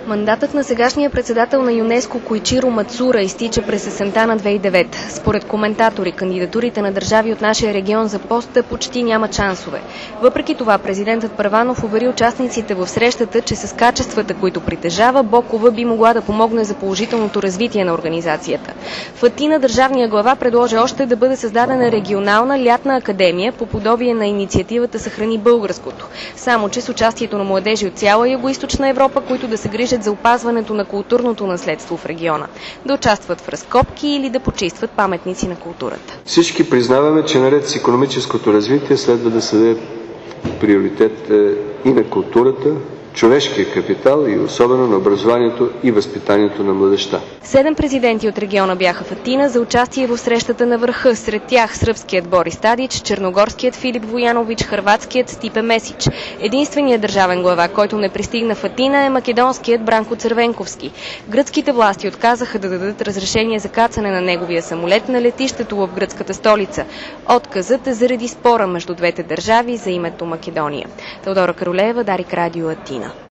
Мандатът на сегашния председател на ЮНЕСКО Коичиро Мацура изтича през есента на 2009. Според коментатори, кандидатурите на държави от нашия регион за поста почти нямат шансове. Въпреки това, президентът Първанов увери участниците в срещата, че с качествата, които притежава, Бокова би могла да помогне за положителното развитие на организацията. В Атина държавния глава предложи още да бъде създадена регионална лятна академия по подобие на инициативата "Съхрани българското", само че с участието на младежи от цяла Югоизточна Европа, които да се грижат за опазването на културното наследство в региона, да участват в разкопки или да почистват паметници на културата. Всички признаваме, че наред с икономическото развитие следва да се даде приоритет и на културата, човешкия капитал и особено на образованието и възпитанието на младежта. 7 президенти от региона бяха в Атина за участие в срещата на върха. Сред тях сръбският Борис Тадич, черногорският Филип Воянович, хърватският Стипе Месич. Единственият държавен глава, който не пристигна в Атина, е македонският Бранко Цървенковски. Гръцките власти отказаха да дадат разрешение за кацане на неговия самолет на летището в гръцката столица. Отказът е заради спора между двете държави за името Македония. Теодора Каролеева, Дарик Радио, Атина.